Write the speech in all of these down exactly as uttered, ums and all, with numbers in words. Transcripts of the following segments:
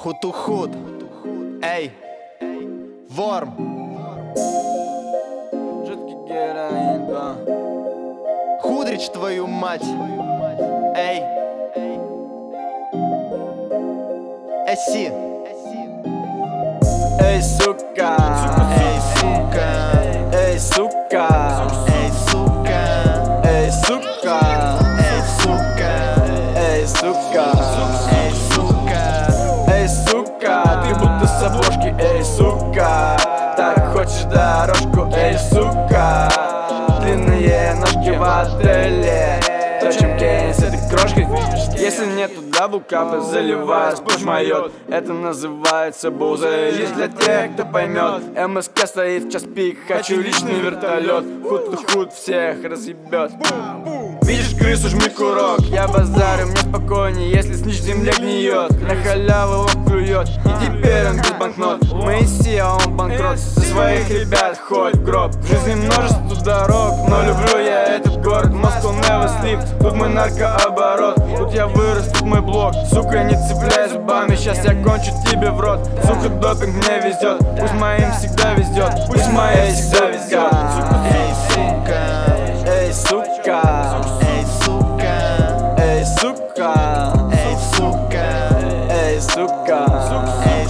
Хуту-худ, эй, Ворм. Жидкий героин, да. Худрич, твою мать, эй, Эси. Эй, сука, Эй, сука, эй, сука, эй, сука, эй, сука, эй, сука, эй, сука, эй, сука. эй, сука, ты будто с обложки, эй, сука. Так хочешь дорожку, эй, сука. Длинные ножки в отеле, точим кейн с этой крошкой. Если нету даблкапа, заливаю сплошь майот. Это называется буза, лишь для тех, кто поймет. МСК стоит в час пик, хочу личный вертолет. Худ-худ всех разъебет. Видишь крысу, жми курок. Я базарю, мне спокойнее, если снич земля гниет. На халяву он клюет, и теперь он без банкнот. Моисей, а он банкрот. За своих ребят хоть в гроб. В жизни множество дорог, но люблю я этот город. Moscow never sleep, тут мой наркооборот. Тут я вырос, тут мой блок. Сука, не цепляй зубами, сейчас я кончу тебе в рот. Сука, допинг мне везет, пусть моим всегда везет. Пусть моим всегда везет. Эй, сука, Эй, сука, эй, сука, эй, сука, эй, сука, эй, сука, эй,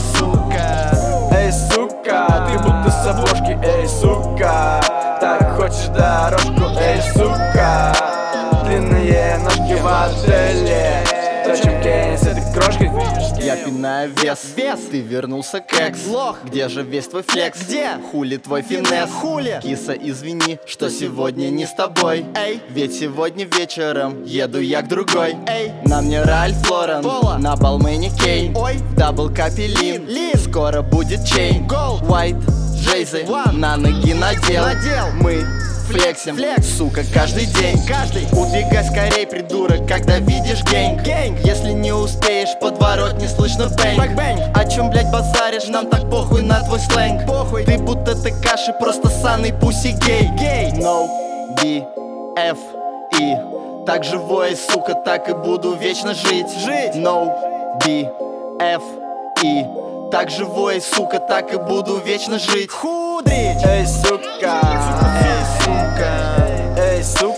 сука. эй, сука, ты будто с обложки, эй, сука. Так хочешь дорожку, эй, сука. Длинные ножки в отеле, точим кейн с этой крошкой. Я пинаю вес, вес. Ты вернулся к экс. Лох. Где же весь твой флекс? Где? Хули твой финес? Хули? Киса, извини, что сегодня не с тобой. Эй, ведь сегодня вечером еду я к другой. Эй, на мне Ральф Лорен, Пола. На Балмэне Кейн. Ой, в даблкапе Лин. Лин. Скоро будет чейн. Гол. White, Джейзи, на ноги надел. Надел. Мы флексим, флекс, сука, каждый день. Каждый. Убегай скорей, придурок, когда видишь гэнг. Гэнг. Если не успеешь, подворот не слышно бэнг. Бэнг. О чем, блять, базаришь? Нам так похуй на твой сленг. Похуй. Ты будто ты каши, просто санный пуси гей. Гей. No, B, F, E. Так живой, сука, так и буду вечно жить. Жить. No, B, F, E. Так живой, сука, так и буду вечно жить. Худрич. Эй, сука, Эй, сука, эй, сука.